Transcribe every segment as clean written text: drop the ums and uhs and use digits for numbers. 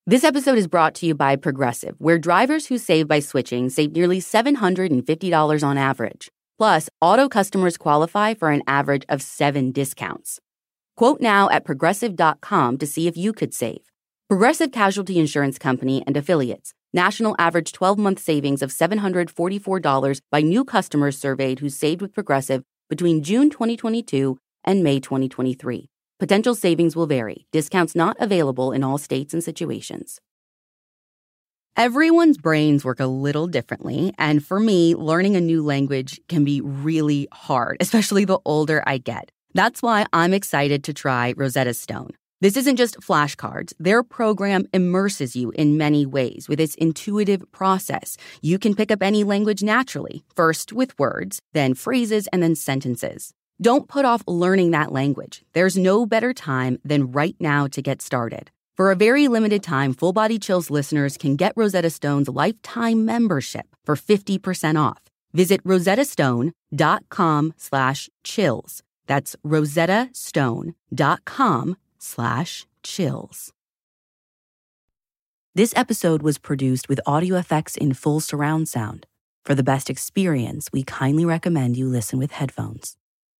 This episode is brought to you by Progressive, where drivers who save by switching save nearly $750 on average. Plus, auto customers qualify for an average of 7 discounts. Quote now at Progressive.com to see if you could save. Progressive Casualty Insurance Company and Affiliates. National average 12-month savings of $744 by new customers surveyed who saved with Progressive between June 2022 and May 2023. Potential savings will vary. Discounts not available in all states and situations. Everyone's brains work a little differently, and for me, learning a new language can be really hard, especially the older I get. That's why I'm excited to try Rosetta Stone. This isn't just flashcards. Their program immerses you in many ways with its intuitive process. You can pick up any language naturally, first with words, then phrases, and then sentences. Don't put off learning that language. There's no better time than right now to get started. For a very limited time, Full Body Chills listeners can get Rosetta Stone's lifetime membership for 50% off. Visit rosettastone.com/chills. That's rosettastone.com/chills. This episode was produced with audio effects in full surround sound. For the best experience, we kindly recommend you listen with headphones.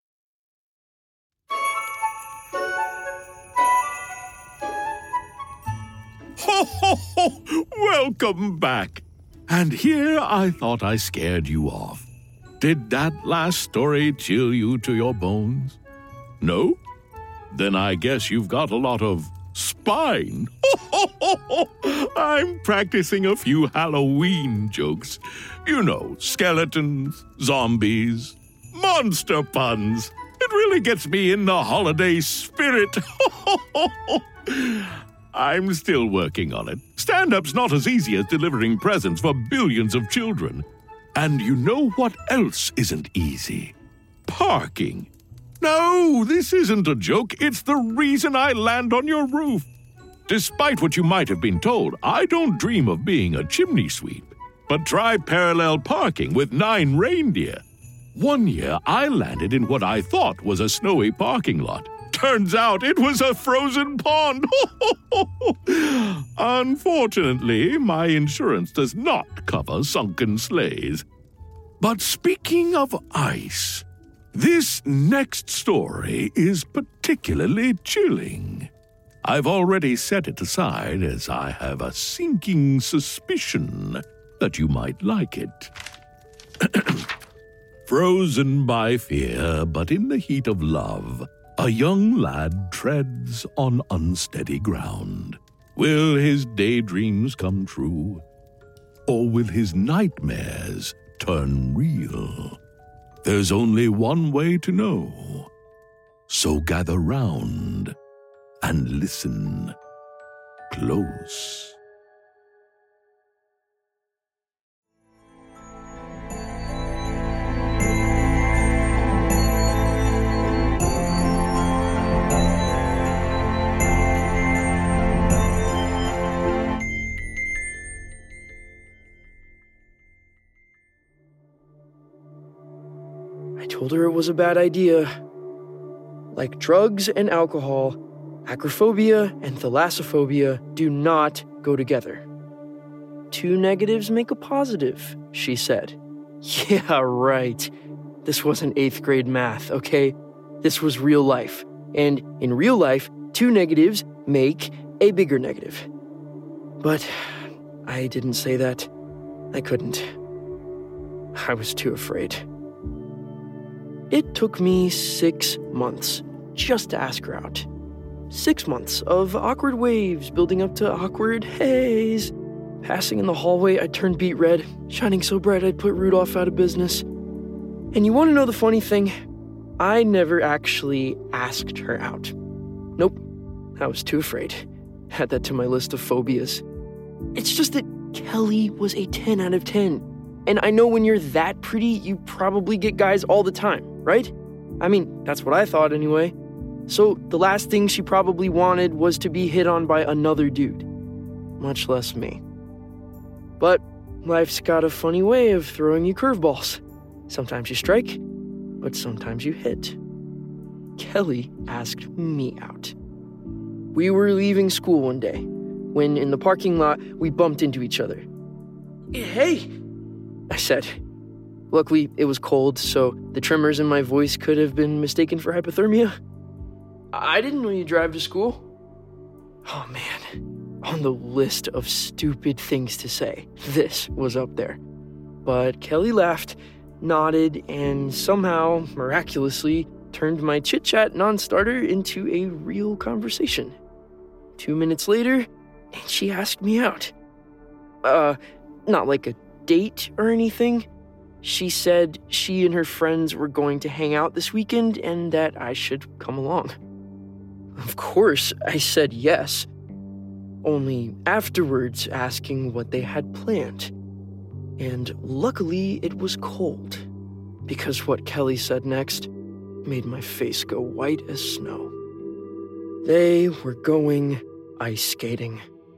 Ho, ho, ho! Welcome back. And here I thought I scared you off. Did that last story chill you to your bones? No? Then I guess you've got a lot of spine. Ho, ho, ho, ho! I'm practicing a few Halloween jokes. You know, skeletons, zombies, monster puns. It really gets me in the holiday spirit. Ho, ho, ho, ho! I'm still working on it. Stand-up's not as easy as delivering presents for billions of children. And you know what else isn't easy? Parking. No, this isn't a joke. It's the reason I land on your roof. Despite what you might have been told, I don't dream of being a chimney sweep. But try parallel parking with 9 reindeer. One year, I landed in what I thought was a snowy parking lot. Turns out it was a frozen pond. Unfortunately, my insurance does not cover sunken sleighs. But speaking of ice, this next story is particularly chilling. I've already set it aside as I have a sinking suspicion that you might like it. Frozen by fear, but in the heat of love, a young lad treads on unsteady ground. Will his daydreams come true? Or will his nightmares turn real? There's only one way to know. So gather round and listen close. I told her it was a bad idea. Like drugs and alcohol, acrophobia and thalassophobia do not go together. 2 negatives make a positive, she said. Yeah, right. This wasn't 8th grade math, okay? This was real life. And in real life, 2 negatives make a bigger negative. But I didn't say that. I couldn't. I was too afraid. It took me 6 months just to ask her out. 6 months of awkward waves building up to awkward haze. Passing in the hallway, I turned beet red, shining so bright I'd put Rudolph out of business. And you want to know the funny thing? I never actually asked her out. Nope, I was too afraid. Add that to my list of phobias. It's just that Kelly was a 10 out of 10. And I know when you're that pretty, you probably get guys all the time, right? I mean, that's what I thought anyway. So the last thing she probably wanted was to be hit on by another dude. Much less me. But life's got a funny way of throwing you curveballs. Sometimes you strike, but sometimes you hit. Kelly asked me out. We were leaving school one day. when in the parking lot we bumped into each other. "Hey," I said. Luckily, it was cold, so the tremors in my voice could have been mistaken for hypothermia. "I didn't know you drive to school." Oh man, on the list of stupid things to say, this was up there. But Kelly laughed, nodded, and somehow, miraculously, turned my chit-chat non-starter into a real conversation. 2 minutes later, and she asked me out. Not like a date or anything. She said she and her friends were going to hang out this weekend and that I should come along. Of course, I said yes, only afterwards asking what they had planned. And luckily, it was cold, because what Kelly said next made my face go white as snow. They were going ice skating.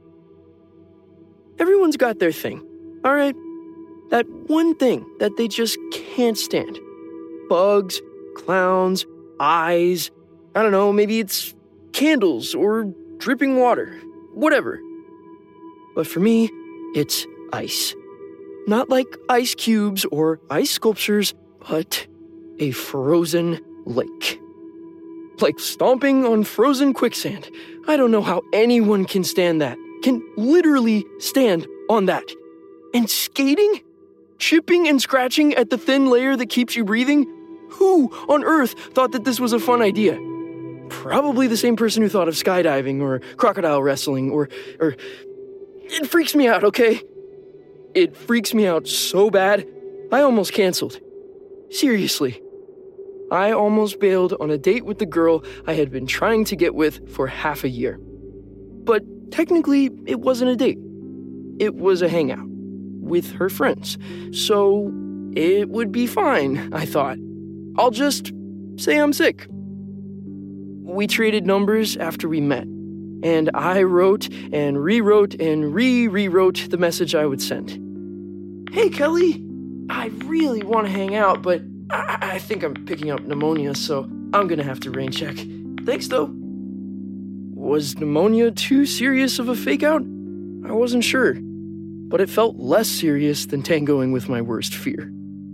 Everyone's got their thing, all right? That one thing that they just can't stand. Bugs, clowns, eyes, I don't know, maybe it's candles or dripping water, whatever. But for me, it's ice. Not like ice cubes or ice sculptures, but a frozen lake. Like stomping on frozen quicksand. I don't know how anyone can stand that. Can literally stand on that. And skating? Chipping and scratching at the thin layer that keeps you breathing? Who on earth thought that this was a fun idea? Probably the same person who thought of skydiving or crocodile wrestling or... It freaks me out, okay? It freaks me out so bad, I almost canceled. Seriously. I almost bailed on a date with the girl I had been trying to get with for half a year. But technically, it wasn't a date. It was a hangout with her friends. So it would be fine, I thought. I'll just say I'm sick. We traded numbers after we met, and I wrote and rewrote and rewrote the message I would send. "Hey, Kelly, I really want to hang out, but I think I'm picking up pneumonia, so I'm gonna have to rain check. Thanks, though." Was pneumonia too serious of a fake-out? I wasn't sure, but it felt less serious than tangoing with my worst fear.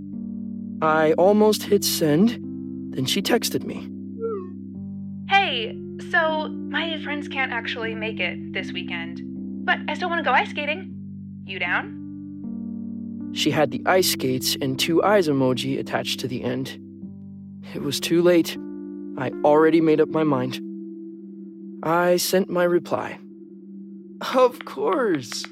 I almost hit send, then she texted me. "Hey, so my friends can't actually make it this weekend, but I still want to go ice skating. You down?" She had the ice skates and 2 eyes emoji attached to the end. It was too late. I already made up my mind. I sent my reply. Of course.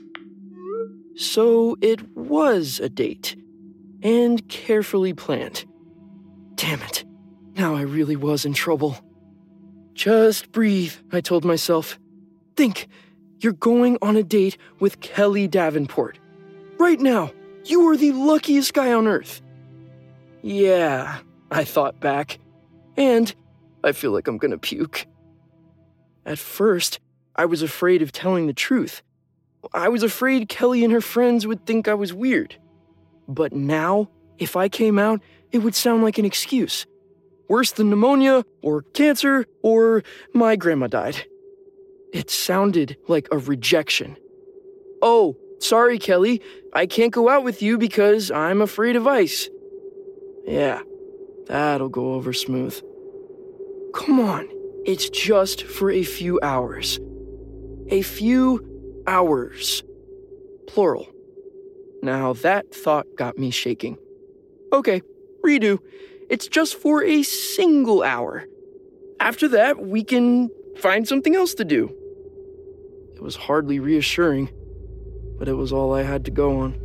So it was a date, and carefully planned. Damn it, now I really was in trouble. Just breathe, I told myself. Think, you're going on a date with Kelly Davenport. Right now. You are the luckiest guy on earth. Yeah, I thought back. And I feel like I'm gonna puke. At first, I was afraid of telling the truth. I was afraid Kelly and her friends would think I was weird. But now, if I came out, it would sound like an excuse. Worse than pneumonia, or cancer, or my grandma died. It sounded like a rejection. "Oh, sorry, Kelly, I can't go out with you because I'm afraid of ice." Yeah, that'll go over smooth. Come on, it's just for a few hours. A few hours. Plural. Now that thought got me shaking. Okay, redo. It's just for a single hour. After that, we can find something else to do. It was hardly reassuring, but it was all I had to go on.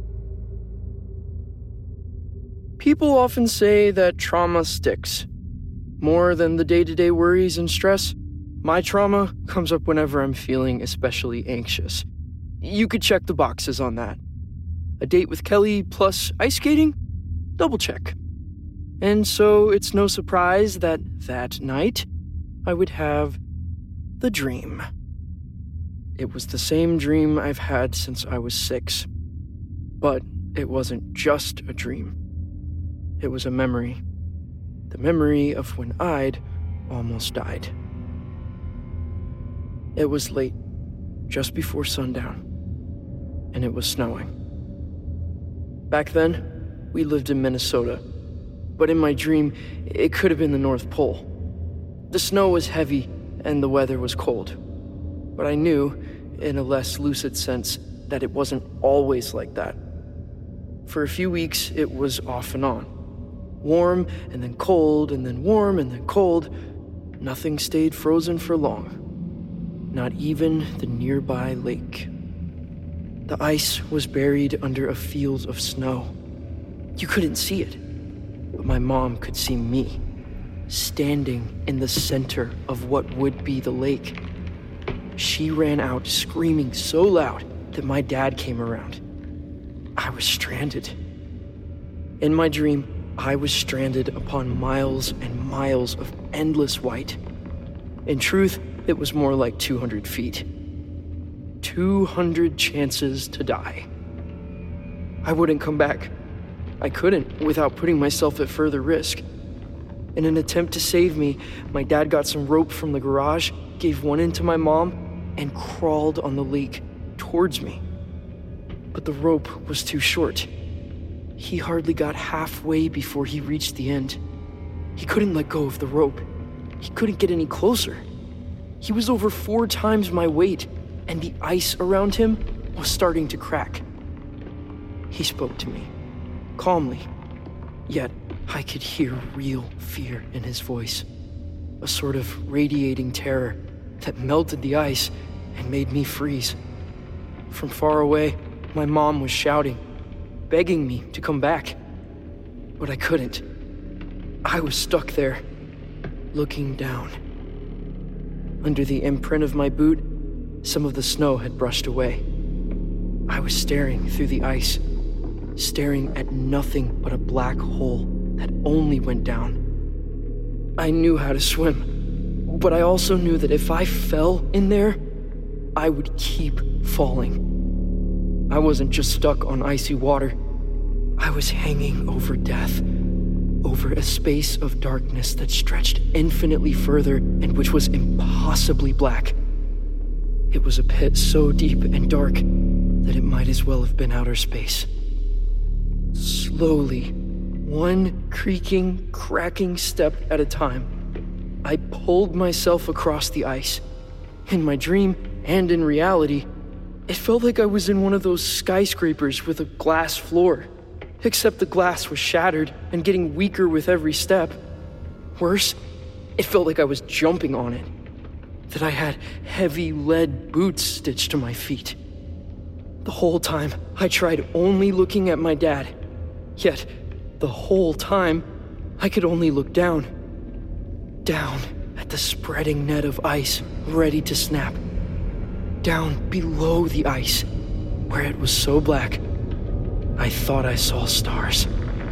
People often say that trauma sticks. More than the day-to-day worries and stress, my trauma comes up whenever I'm feeling especially anxious. You could check the boxes on that. A date with Kelly plus ice skating? Double check. And so it's no surprise that that night, I would have the dream. It was the same dream I've had since I was 6. But it wasn't just a dream. It was a memory. The memory of when I'd almost died. It was late. just before sundown, and it was snowing. Back then, we lived in Minnesota, but in my dream, it could have been the North Pole. The snow was heavy and the weather was cold, but I knew, in a less lucid sense, that it wasn't always like that. For a few weeks, it was off and on. Warm and then cold and then warm and then cold. Nothing stayed frozen for long. Not even the nearby lake. The ice was buried under a field of snow. You couldn't see it, but my mom could see me, standing in the center of what would be the lake. She ran out screaming so loud that my dad came around. I was stranded. In my dream, I was stranded upon miles and miles of endless white. In truth, it was more like 200 feet. 200 chances to die. I wouldn't come back. I couldn't without putting myself at further risk. In an attempt to save me, my dad got some rope from the garage, gave one end to my mom, and crawled on the lake towards me. But the rope was too short. He hardly got halfway before he reached the end. He couldn't let go of the rope. He couldn't get any closer. He was over 4 times my weight, and the ice around him was starting to crack. He spoke to me, calmly, yet I could hear real fear in his voice, a sort of radiating terror that melted the ice and made me freeze. From far away, my mom was shouting, begging me to come back, but I couldn't. I was stuck there, looking down. Under the imprint of my boot, some of the snow had brushed away. I was staring through the ice, staring at nothing but a black hole that only went down. I knew how to swim, but I also knew that if I fell in there, I would keep falling. I wasn't just stuck on icy water. I was hanging over death, over a space of darkness that stretched infinitely further and which was impossibly black. It was a pit so deep and dark that it might as well have been outer space. Slowly, one creaking, cracking step at a time, I pulled myself across the ice. In my dream and in reality, it felt like I was in one of those skyscrapers with a glass floor, except the glass was shattered and getting weaker with every step. Worse, it felt like I was jumping on it, that I had heavy lead boots stitched to my feet. The whole time, I tried only looking at my dad, yet the whole time, I could only look down at the spreading net of ice ready to snap. Down below the ice, where it was so black, I thought I saw stars.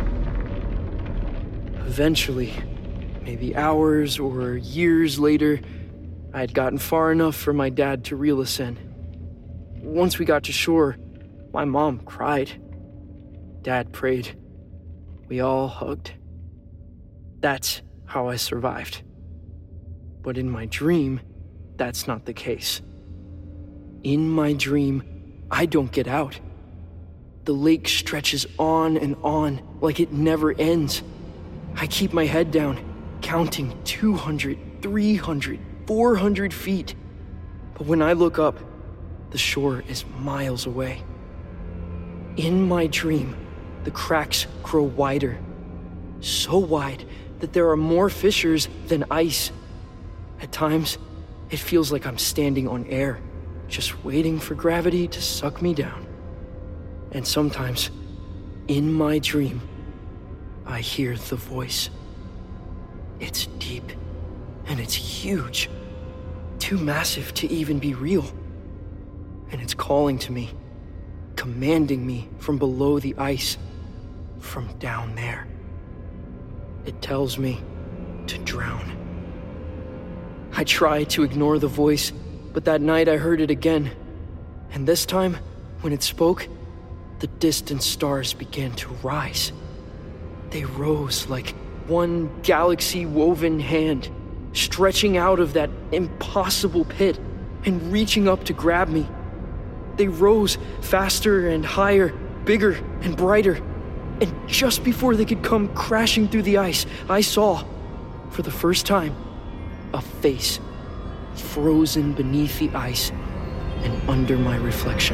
Eventually, maybe hours or years later, I had gotten far enough for my dad to reel us in. Once we got to shore, my mom cried. Dad prayed. We all hugged. That's how I survived. But in my dream, that's not the case. In my dream, I don't get out. The lake stretches on and on like it never ends. I keep my head down, counting 200, 300, 400 feet. But when I look up, the shore is miles away. In my dream, the cracks grow wider. So wide that there are more fissures than ice. At times, it feels like I'm standing on air, just waiting for gravity to suck me down. And sometimes, in my dream, I hear the voice. It's deep, and it's huge, too massive to even be real. And it's calling to me, commanding me from below the ice, from down there. It tells me to drown. I try to ignore the voice, but that night I heard it again. And this time, when it spoke, the distant stars began to rise. They rose like one galaxy-woven hand, stretching out of that impossible pit and reaching up to grab me. They rose faster and higher, bigger and brighter. And just before they could come crashing through the ice, I saw, for the first time, a face frozen beneath the ice and under my reflection.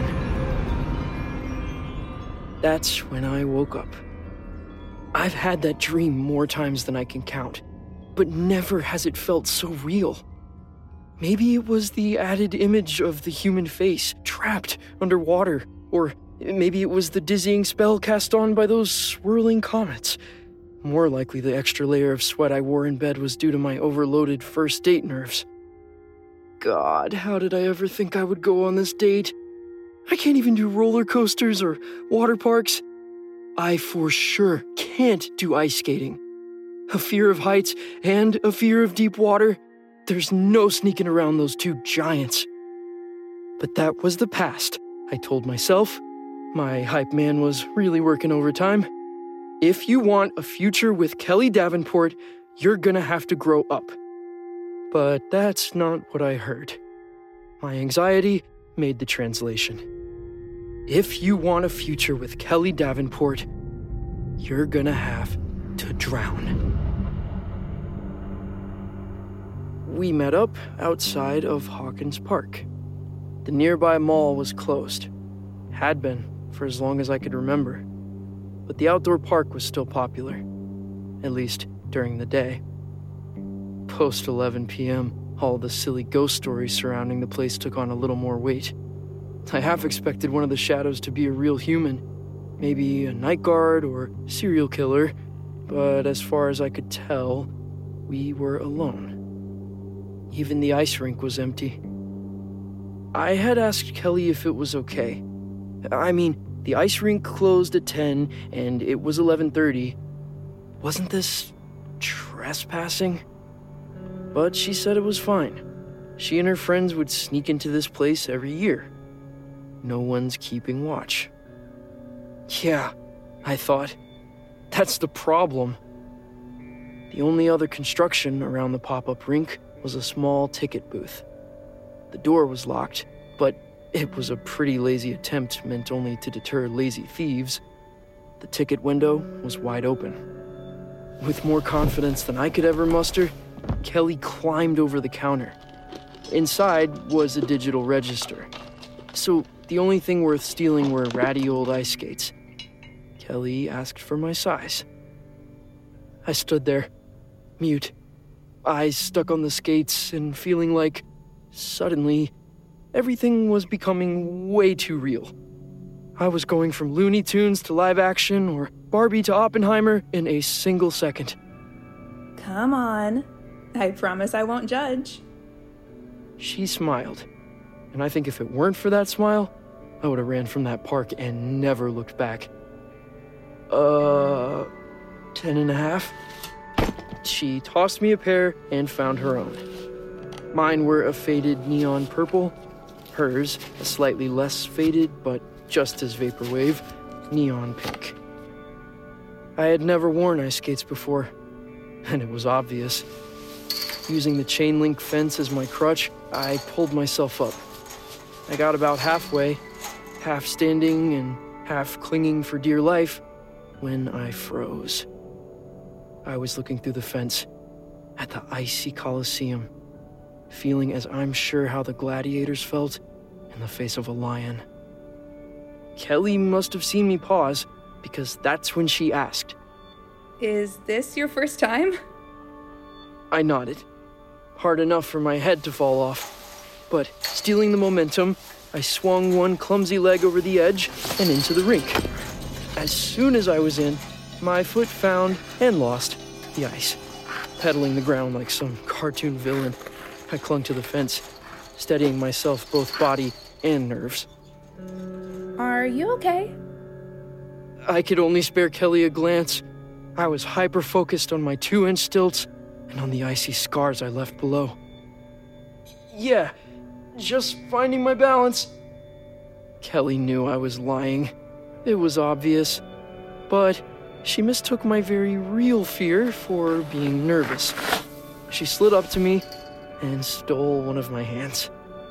That's when I woke up. I've had that dream more times than I can count, but never has it felt so real. Maybe it was the added image of the human face trapped underwater, or maybe it was the dizzying spell cast on by those swirling comets. More likely the extra layer of sweat I wore in bed was due to my overloaded first date nerves. God, how did I ever think I would go on this date? I can't even do roller coasters or water parks. I for sure can't do ice skating. A fear of heights and a fear of deep water. There's no sneaking around those two giants. But that was the past, I told myself. My hype man was really working overtime. If you want a future with Kelly Davenport, you're gonna have to grow up. But that's not what I heard. My anxiety made the translation. If you want a future with Kelly Davenport, you're gonna have to drown. We met up outside of Hawkins Park. The nearby mall was closed. Had been for as long as I could remember. But the outdoor park was still popular, at least during the day. Post 11 p.m., all the silly ghost stories surrounding the place took on a little more weight. I half expected one of the shadows to be a real human, maybe a night guard or serial killer, but as far as I could tell, we were alone. Even the ice rink was empty. I had asked Kelly if it was okay. I mean, the ice rink closed at 10 and it was 11:30. Wasn't this trespassing? But she said it was fine. She and her friends would sneak into this place every year. No one's keeping watch. Yeah, I thought. That's the problem. The only other construction around the pop-up rink was a small ticket booth. The door was locked, but it was a pretty lazy attempt meant only to deter lazy thieves. The ticket window was wide open. With more confidence than I could ever muster, Kelly climbed over the counter. Inside was a digital register. So the only thing worth stealing were ratty old ice skates. Kelly asked for my size. I stood there, mute, eyes stuck on the skates and feeling like, suddenly, everything was becoming way too real. I was going from Looney Tunes to live action or Barbie to Oppenheimer in a single second. Come on. I promise I won't judge. She smiled, and I think if it weren't for that smile, I would have ran from that park and never looked back. 10.5? She tossed me a pair and found her own. Mine were a faded neon purple, hers a slightly less faded but just as vaporwave neon pink. I had never worn ice skates before, and it was obvious. Using the chain link fence as my crutch, I pulled myself up. I got about halfway, half standing and half clinging for dear life, when I froze. I was looking through the fence at the icy Colosseum, feeling as I'm sure how the gladiators felt in the face of a lion. Kelly must have seen me pause, because that's when she asked. Is this your first time? I nodded, hard enough for my head to fall off. But stealing the momentum, I swung one clumsy leg over the edge and into the rink. As soon as I was in, my foot found and lost the ice. Pedaling the ground like some cartoon villain, I clung to the fence, steadying myself both body and nerves. Are you okay? I could only spare Kelly a glance. I was hyper-focused on my 2-inch stilts and on the icy scars I left below. Yeah, just finding my balance. Kelly knew I was lying. It was obvious. But she mistook my very real fear for being nervous. She slid up to me and stole one of my hands.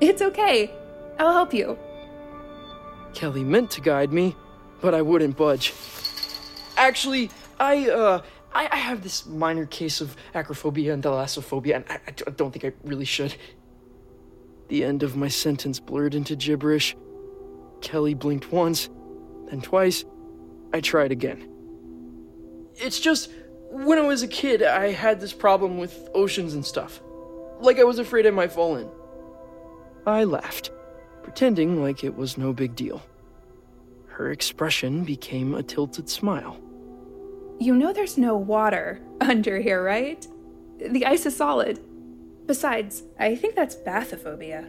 It's okay. I'll help you. Kelly meant to guide me, but I wouldn't budge. Actually, I have this minor case of acrophobia and thalassophobia, and I don't think I really should. The end of my sentence blurred into gibberish. Kelly blinked once, then twice. I tried again. It's just, when I was a kid, I had this problem with oceans and stuff. Like I was afraid I might fall in. I laughed, pretending like it was no big deal. Her expression became a tilted smile. You know there's no water under here, right? The ice is solid. Besides, I think that's bathyphobia.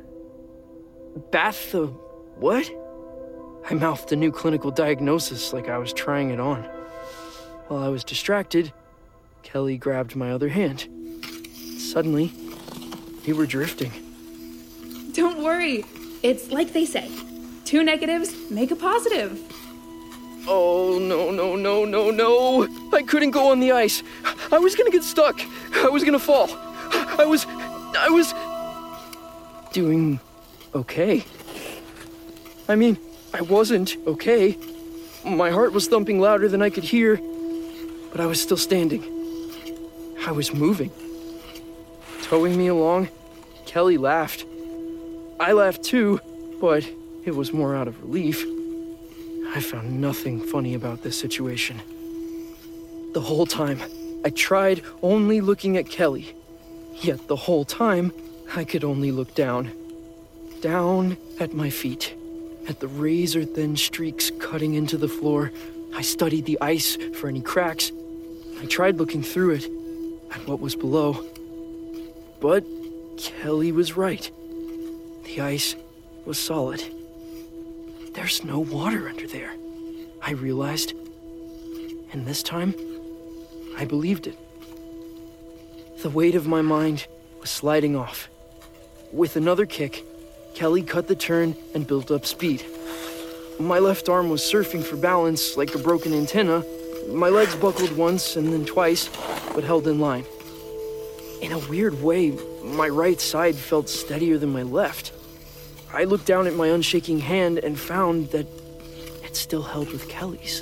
What? I mouthed a new clinical diagnosis like I was trying it on. While I was distracted, Kelly grabbed my other hand. Suddenly, we were drifting. Don't worry. It's like they say. 2 negatives make a positive. Oh, no. I couldn't go on the ice. I was gonna get stuck. I was gonna fall. I was doing okay. I mean, I wasn't okay. My heart was thumping louder than I could hear, but I was still standing. I was moving. Towing me along, Kelly laughed. I laughed too, but it was more out of relief. I found nothing funny about this situation. The whole time, I tried only looking at Kelly. Yet the whole time, I could only look down. Down at my feet, at the razor-thin streaks cutting into the floor. I studied the ice for any cracks. I tried looking through it, at what was below. But Kelly was right. The ice was solid. There's no water under there, I realized. And this time, I believed it. The weight of my mind was sliding off. With another kick, Kelly cut the turn and built up speed. My left arm was surfing for balance like a broken antenna. My legs buckled once and then twice, but held in line. In a weird way, my right side felt steadier than my left. I looked down at my unshaking hand and found that it still held with Kelly's.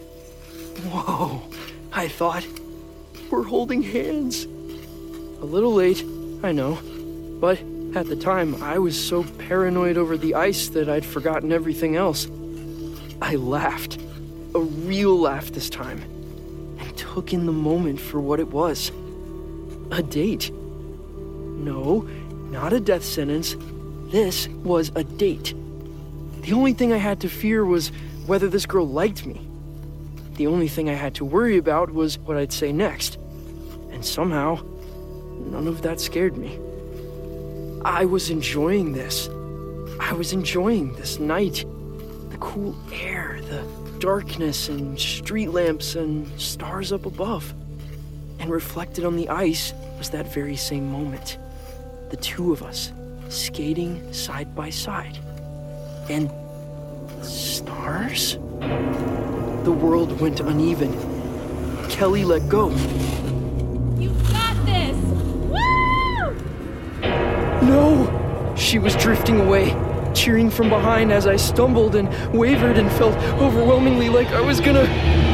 Whoa, I thought. We're holding hands. A little late, I know, but at the time, I was so paranoid over the ice that I'd forgotten everything else. I laughed, a real laugh this time, and took in the moment for what it was. A date. No, not a death sentence. This was a date. The only thing I had to fear was whether this girl liked me. The only thing I had to worry about was what I'd say next. And somehow, none of that scared me. I was enjoying this. I was enjoying this night. The cool air, the darkness and street lamps and stars up above. And reflected on the ice was that very same moment. The two of us, skating side by side. And stars? The world went uneven. Kelly let go. You got this! Woo! No! She was drifting away, cheering from behind as I stumbled and wavered and felt overwhelmingly like I was gonna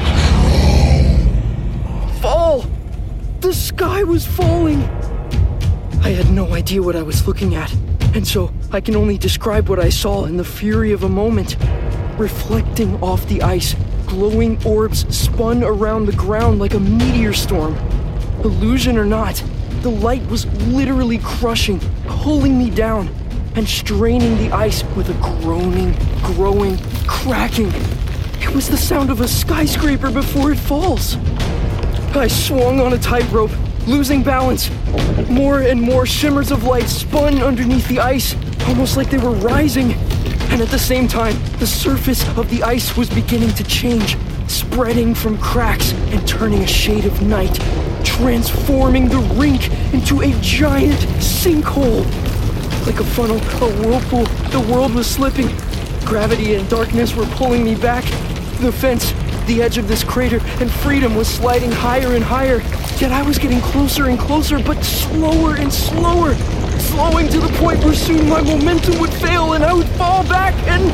fall. The sky was falling. I had no idea what I was looking at, and so I can only describe what I saw in the fury of a moment. Reflecting off the ice, glowing orbs spun around the ground like a meteor storm. Illusion or not, the light was literally crushing, pulling me down, and straining the ice with a groaning, growing, cracking. It was the sound of a skyscraper before it falls. I swung on a tightrope, losing balance. More and more shimmers of light spun underneath the ice, almost like they were rising. And at the same time, the surface of the ice was beginning to change, spreading from cracks and turning a shade of night, transforming the rink into a giant sinkhole. Like a funnel, a whirlpool, the world was slipping. Gravity and darkness were pulling me back. The fence, the edge of this crater, and freedom was sliding higher and higher. Yet I was getting closer and closer, but slower and slower. slowing to the point where soon my momentum would fail and I would fall back and...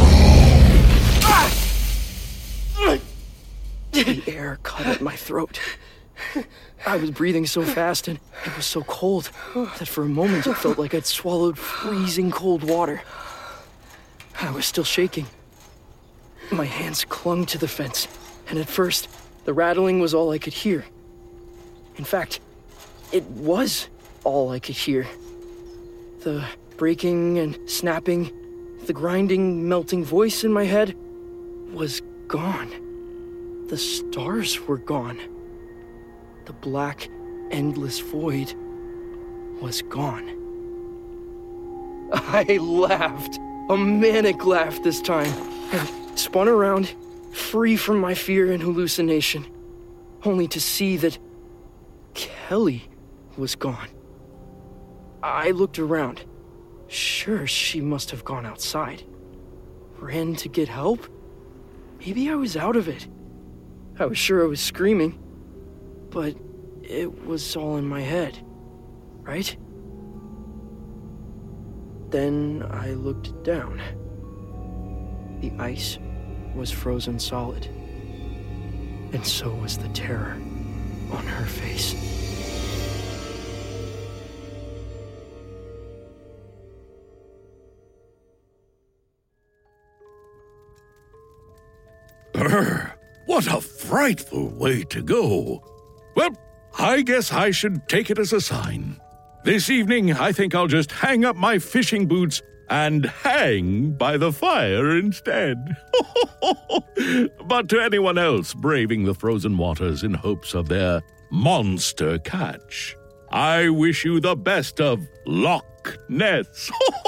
The air cut at my throat. I was breathing so fast and it was so cold that for a moment it felt like I'd swallowed freezing cold water. I was still shaking. My hands clung to the fence, and at first, the rattling was all I could hear. In fact, it was all I could hear. The breaking and snapping, the grinding, melting voice in my head was gone. The stars were gone. The black, endless void was gone. I laughed, a manic laugh this time, and spun around, free from my fear and hallucination, only to see that Kelly was gone. I looked around. Sure, she must have gone outside. Ran to get help? Maybe I was out of it. I was sure I was screaming, but it was all in my head, right? Then I looked down. The ice was frozen solid, and so was the terror on her face. What a frightful way to go. Well, I guess I should take it as a sign. This evening, I think I'll just hang up my fishing boots and hang by the fire instead. But to anyone else braving the frozen waters in hopes of their monster catch, I wish you the best of Loch Ness.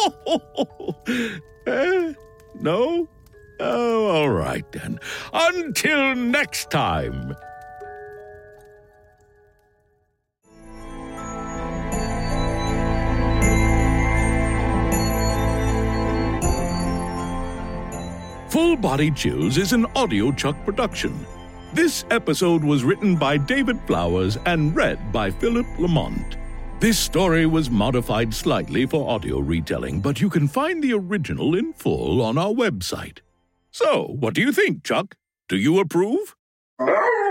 No? Oh, all right then. Until next time. Full Body Chills is an Audio Chuck production. This episode was written by David Flowers and read by Philip Lamont. This story was modified slightly for audio retelling, but you can find the original in full on our website. So, what do you think, Chuck? Do you approve?